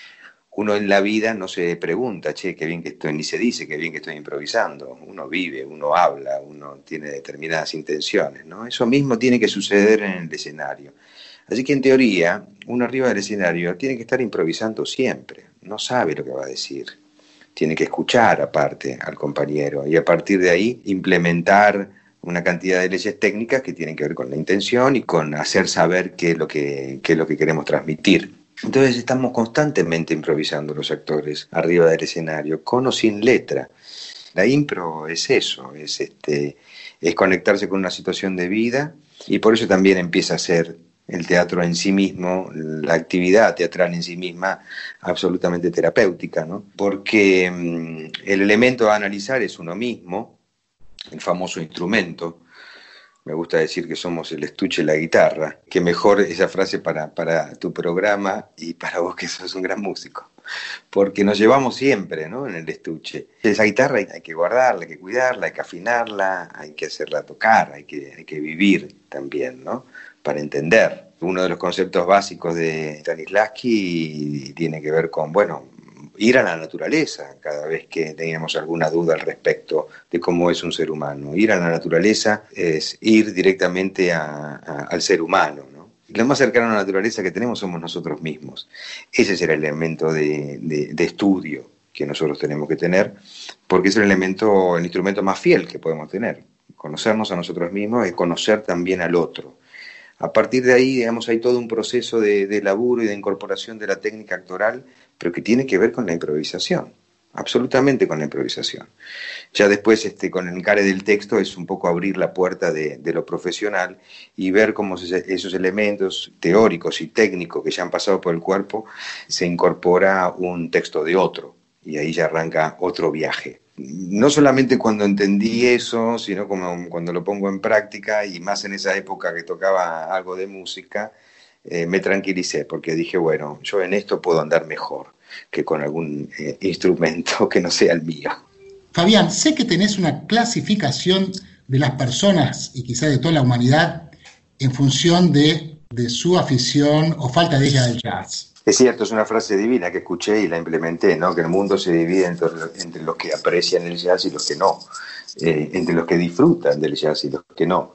Uno en la vida no se pregunta, che, qué bien que estoy, ni se dice qué bien que estoy improvisando. Uno vive, uno habla, uno tiene determinadas intenciones, ¿no? Eso mismo tiene que suceder en el escenario. Así que en teoría, uno arriba del escenario tiene que estar improvisando siempre. No sabe lo que va a decir. Tiene que escuchar aparte al compañero y a partir de ahí implementar una cantidad de leyes técnicas que tienen que ver con la intención y con hacer saber qué es lo que, qué es lo que queremos transmitir. Entonces estamos constantemente improvisando los actores arriba del escenario, con o sin letra. La impro es eso, es, este, es conectarse con una situación de vida y por eso también empieza a ser el teatro en sí mismo, la actividad teatral en sí misma, absolutamente terapéutica, ¿no? Porque mmm, el elemento a analizar es uno mismo, el famoso instrumento. Me gusta decir que somos el estuche y la guitarra. Que mejor esa frase para, para tu programa y para vos que sos un gran músico. Porque nos llevamos siempre, ¿no? En el estuche. Esa guitarra hay, hay que guardarla, hay que cuidarla, hay que afinarla, hay que hacerla tocar, hay que, hay que vivir también, ¿no? Para entender. Uno de los conceptos básicos de Stanislavski tiene que ver con, bueno, ir a la naturaleza cada vez que teníamos alguna duda al respecto de cómo es un ser humano. Ir a la naturaleza es ir directamente a, a, al ser humano, ¿no? Lo más cercano a la naturaleza que tenemos somos nosotros mismos. Ese es el elemento de, de, de estudio que nosotros tenemos que tener, porque es el elemento, el instrumento más fiel que podemos tener. Conocernos a nosotros mismos es conocer también al otro. A partir de ahí, digamos, hay todo un proceso de, de laburo y de incorporación de la técnica actoral, pero que tiene que ver con la improvisación, absolutamente con la improvisación. Ya después, este, con el encare del texto, es un poco abrir la puerta de, de lo profesional y ver cómo esos elementos teóricos y técnicos que ya han pasado por el cuerpo, se incorpora un texto de otro, y ahí ya arranca otro viaje. No solamente cuando entendí eso, sino como cuando lo pongo en práctica, y más en esa época que tocaba algo de música, eh, me tranquilicé, porque dije, bueno, yo en esto puedo andar mejor que con algún eh, instrumento que no sea el mío. Fabián, sé que tenés una clasificación de las personas, y quizás de toda la humanidad, en función de, de su afición o falta de ella del jazz. Es cierto, es una frase divina que escuché y la implementé, ¿no? Que el mundo se divide entre, entre los que aprecian el jazz y los que no, eh, entre los que disfrutan del jazz y los que no.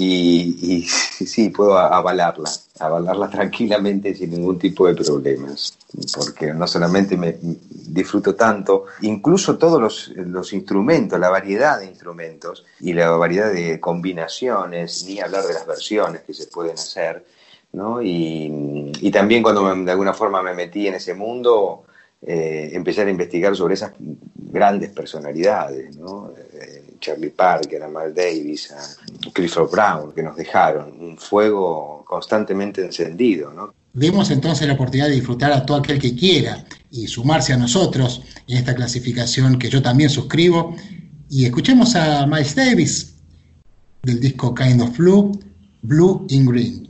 Y, y sí, puedo avalarla, avalarla tranquilamente sin ningún tipo de problemas, porque no solamente me disfruto tanto, incluso todos los, los instrumentos, la variedad de instrumentos y la variedad de combinaciones, ni hablar de las versiones que se pueden hacer, ¿no? Y, y también cuando me, de alguna forma me metí en ese mundo, eh, empecé a investigar sobre esas grandes personalidades, ¿no? Eh, Charlie Parker, a Miles Davis, a Clifford Brown, que nos dejaron un fuego constantemente encendido, ¿no? Demos entonces la oportunidad de disfrutar a todo aquel que quiera y sumarse a nosotros en esta clasificación que yo también suscribo. Y escuchemos a Miles Davis del disco Kind of Blue, Blue in Green.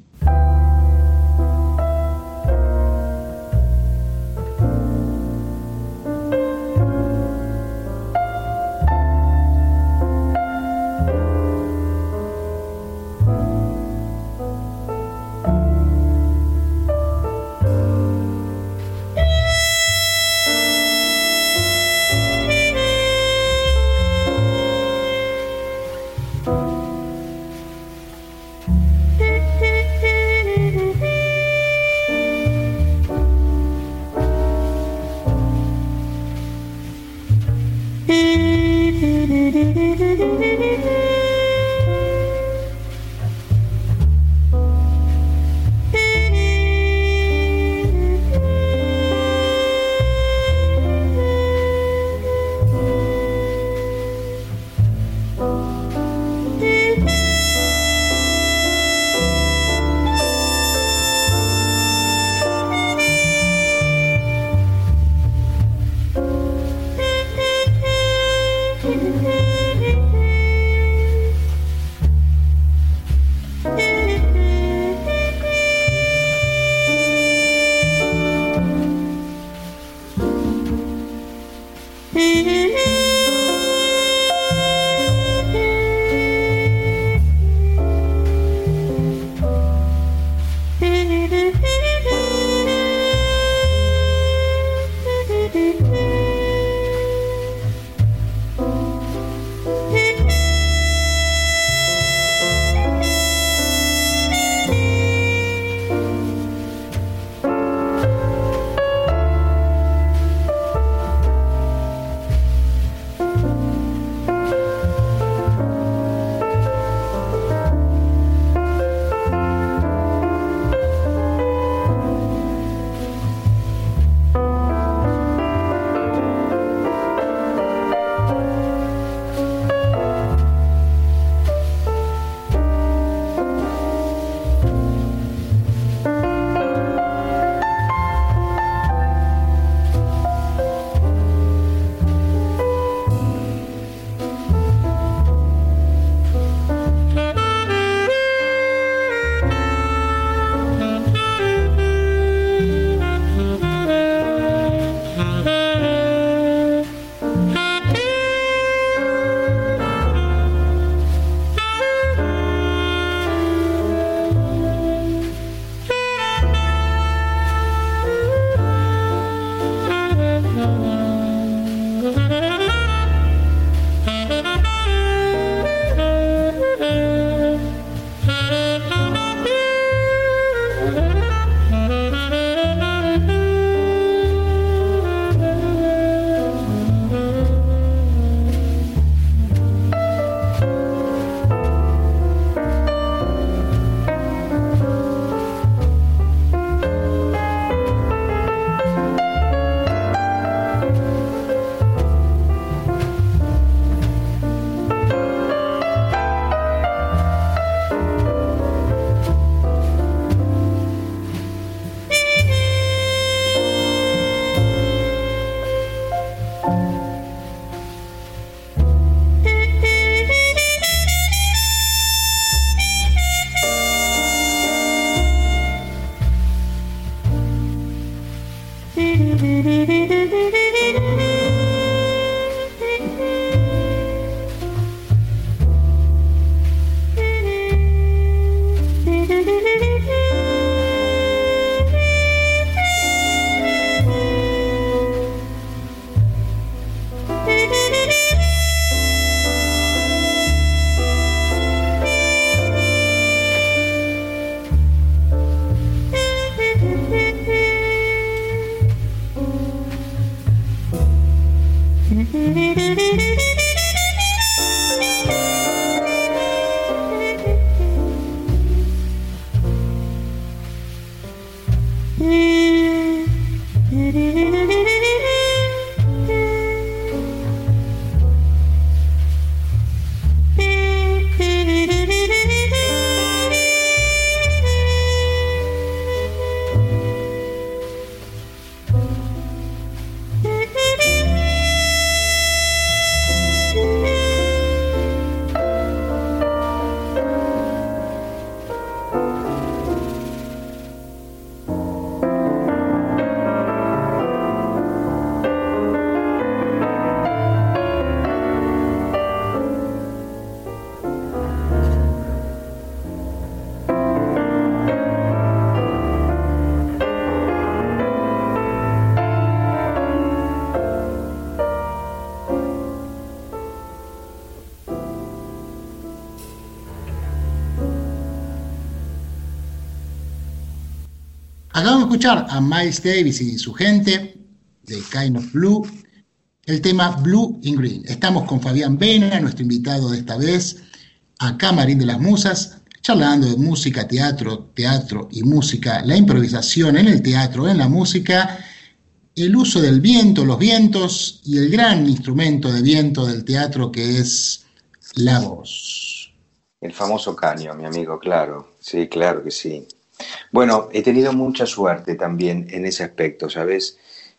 Acabamos de escuchar a Miles Davis y su gente de Kind of Blue, el tema Blue in Green. Estamos con Fabián Vena, nuestro invitado de esta vez, a Camarín de las Musas, charlando de música, teatro, teatro y música, la improvisación en el teatro, en la música, el uso del viento, los vientos y el gran instrumento de viento del teatro que es la voz. El famoso caño, mi amigo, claro. Sí, claro que sí. Bueno, he tenido mucha suerte también en ese aspecto, ¿sabes?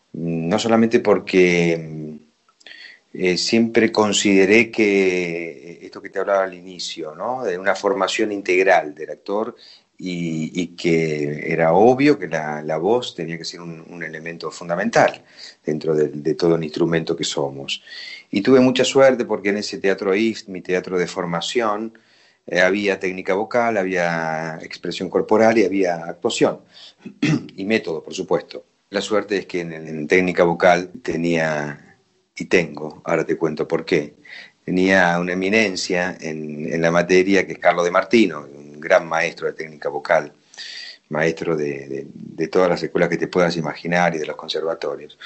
No solamente porque eh, siempre consideré que esto que te hablaba al inicio, ¿no? De una formación integral del actor y, y que era obvio que la, la voz tenía que ser un, un elemento fundamental dentro de, de todo el instrumento que somos. Y tuve mucha suerte porque en ese teatro I F T, mi teatro de formación, eh, había técnica vocal, había expresión corporal y había actuación y método, por supuesto. La suerte es que en, en técnica vocal tenía, y tengo, ahora te cuento por qué, tenía una eminencia en, en la materia que es Carlos de Martino, un gran maestro de técnica vocal, maestro de, de, de todas las escuelas que te puedas imaginar y de los conservatorios.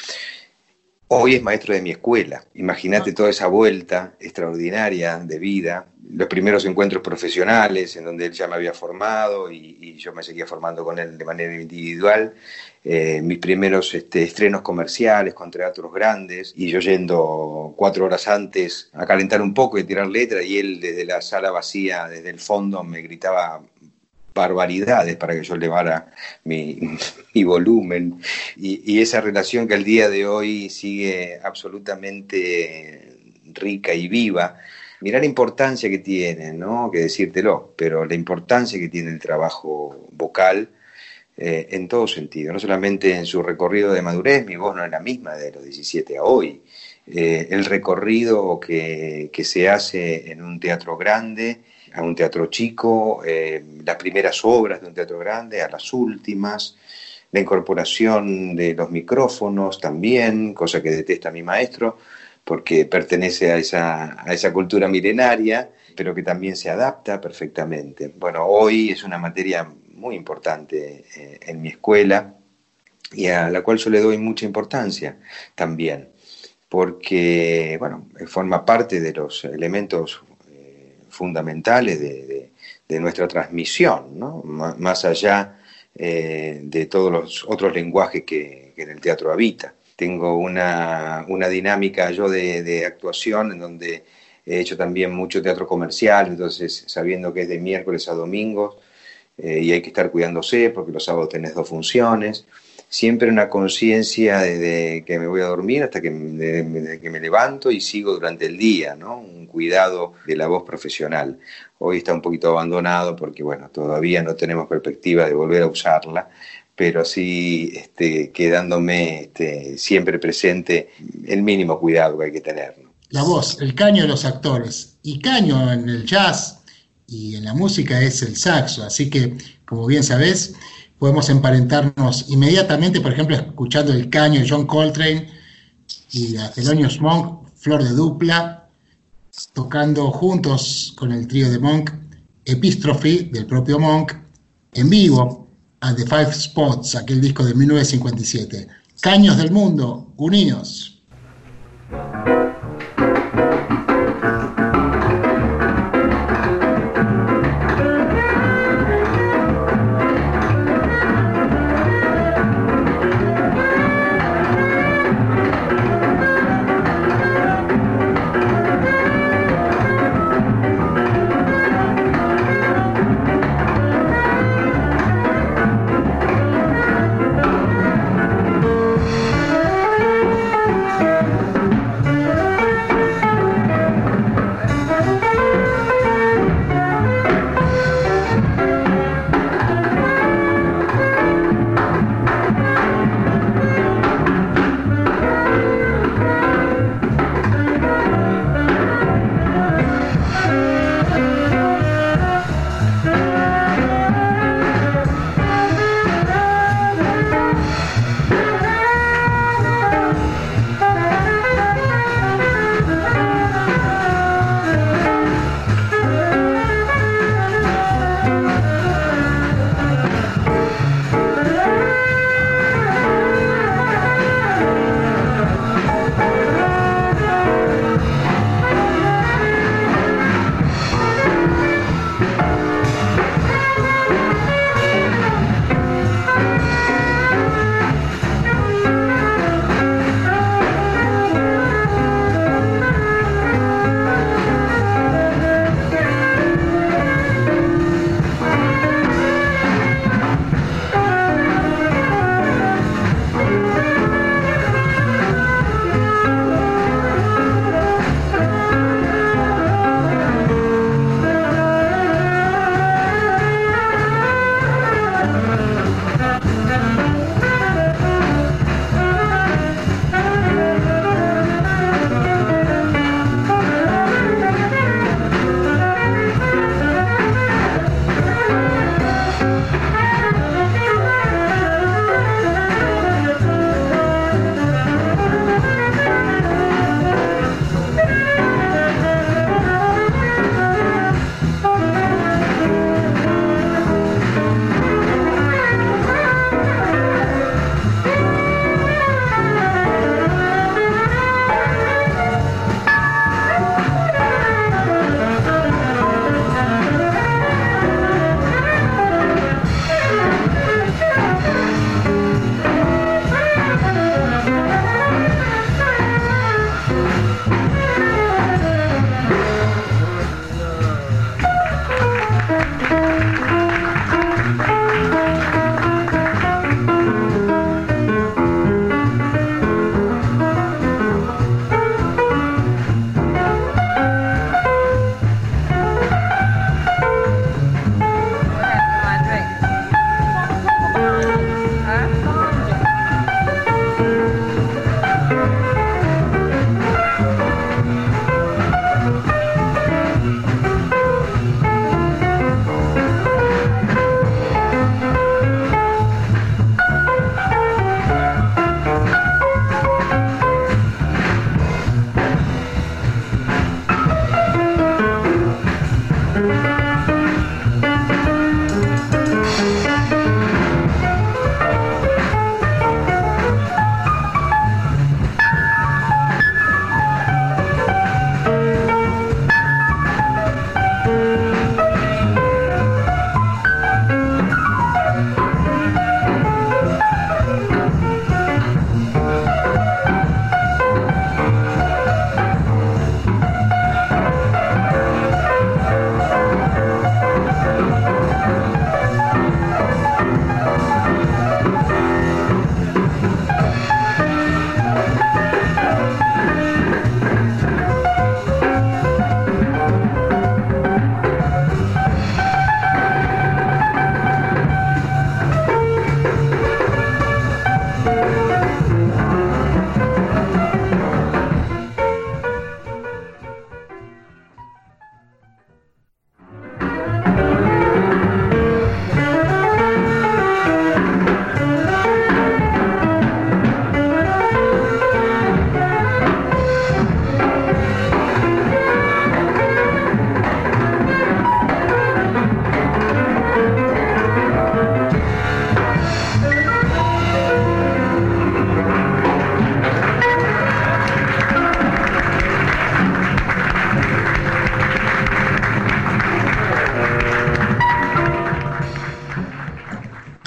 Hoy es maestro de mi escuela. Imagínate toda esa vuelta extraordinaria de vida, los primeros encuentros profesionales en donde él ya me había formado y, y yo me seguía formando con él de manera individual, eh, mis primeros este, estrenos comerciales con teatros grandes y yo yendo cuatro horas antes a calentar un poco y a tirar letra y él desde la sala vacía, desde el fondo, me gritaba barbaridades para que yo elevara mi, mi volumen y, y esa relación que al día de hoy sigue absolutamente rica y viva. Mirá la importancia que tiene, ¿no? Que decírtelo, pero la importancia que tiene el trabajo vocal eh, en todo sentido, no solamente en su recorrido de madurez, mi voz no es la misma de los diecisiete a hoy, eh, el recorrido que, que se hace en un teatro grande, a un teatro chico, eh, las primeras obras de un teatro grande, a las últimas, la incorporación de los micrófonos también, cosa que detesta mi maestro, porque pertenece a esa, a esa cultura milenaria, pero que también se adapta perfectamente. Bueno, hoy es una materia muy importante eh, en mi escuela y a la cual yo le doy mucha importancia también, porque, bueno, forma parte de los elementos fundamentales de, de, de nuestra transmisión, ¿no? M- más allá eh, de todos los otros lenguajes que, que en el teatro habita. Tengo una, una dinámica yo de, de actuación en donde he hecho también mucho teatro comercial, entonces sabiendo que es de miércoles a domingos eh, y hay que estar cuidándose porque los sábados tenés dos funciones, siempre una conciencia desde que me voy a dormir hasta que, de, de que me levanto y sigo durante el día, ¿no? Un cuidado de la voz profesional. Hoy está un poquito abandonado porque, bueno, todavía no tenemos perspectiva de volver a usarla, pero sí este, quedándome este, siempre presente el mínimo cuidado que hay que tener, ¿no? La voz, el caño de los actores. Y caño en el jazz y en la música es el saxo, así que, como bien sabés, podemos emparentarnos inmediatamente, por ejemplo, escuchando el caño de John Coltrane y a Thelonious Monk, Flor de Dupla, tocando juntos con el trío de Monk, Epistrophe del propio Monk, en vivo, a The Five Spots, aquel disco de mil novecientos cincuenta y siete. Caños del mundo, unidos.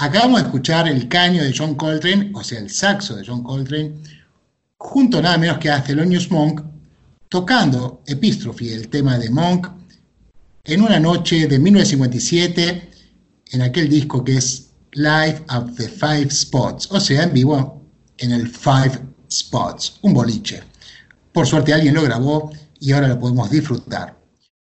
Acabamos de escuchar el caño de John Coltrane, o sea, el saxo de John Coltrane, junto nada menos que a Thelonious Monk, tocando Epistrophe, el tema de Monk, en una noche de mil novecientos cincuenta y siete, en aquel disco que es Live at the Five Spots, o sea, en vivo en el Five Spots, un boliche. Por suerte alguien lo grabó y ahora lo podemos disfrutar.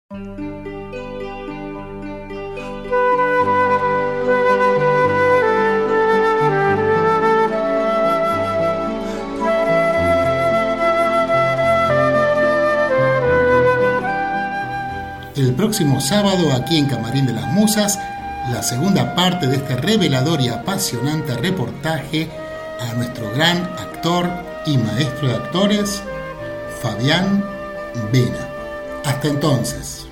El próximo sábado, aquí en Camarín de las Musas, la segunda parte de este revelador y apasionante reportaje a nuestro gran actor y maestro de actores, Fabián Bena. Hasta entonces.